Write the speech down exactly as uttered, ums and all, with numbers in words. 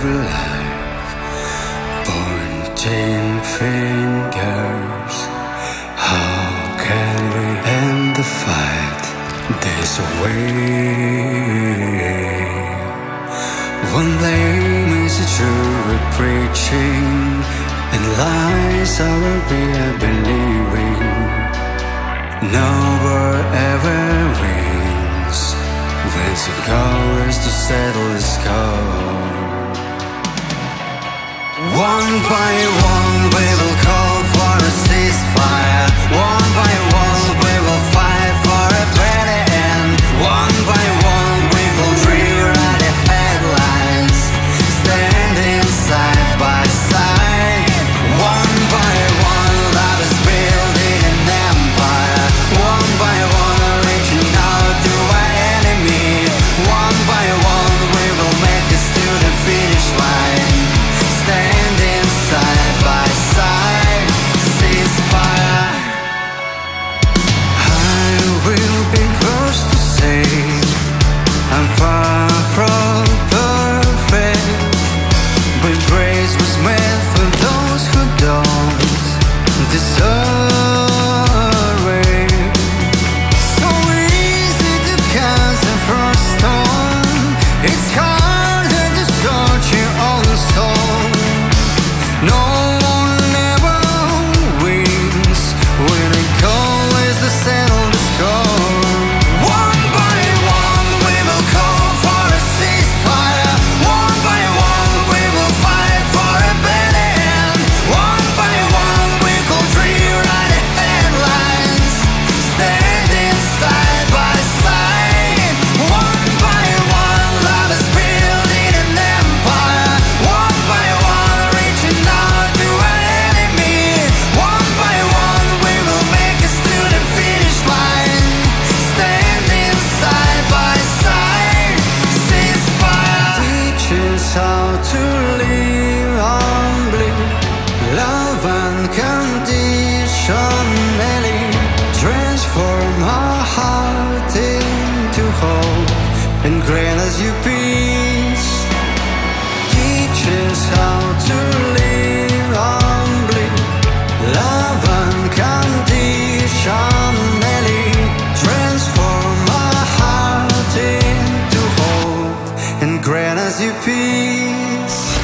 live life, pointing fingers. How can we end the fight this way? One name is a true we're preaching, and lies I will be a believing. Nowhere ever wins when the goal is to settle the score. One by one we will call for a ceasefire. One by one we will fight for a better end. One by one we will rewrite the headlines, standing side by side. One by one love is building an empire. One by one reaching out to our enemy. One by one we will make it to the finish line, standing side by side. Ceasefire. I will be first to say I'm far from perfect, but grace was meant for those who don't deserve it. So easy to cast the first stone. It's harder to search your own soul. No one ever wins when a goal is to settle the score. One by one we will call for a ceasefire. One by one we will fight for a better end. One by one we will rewrite the headlines, standing side by side. One by one love is building an empire. One by one reaching out to our enemy. One by one we will make it to the finish line, standing side by side. Ceasefire. Teach us how to live humbly, love unconditionally, transform our heart into hope, and grant us your peace. Teach us how to live humbly, love unconditionally, transform our heart into hope, and grant us your peace.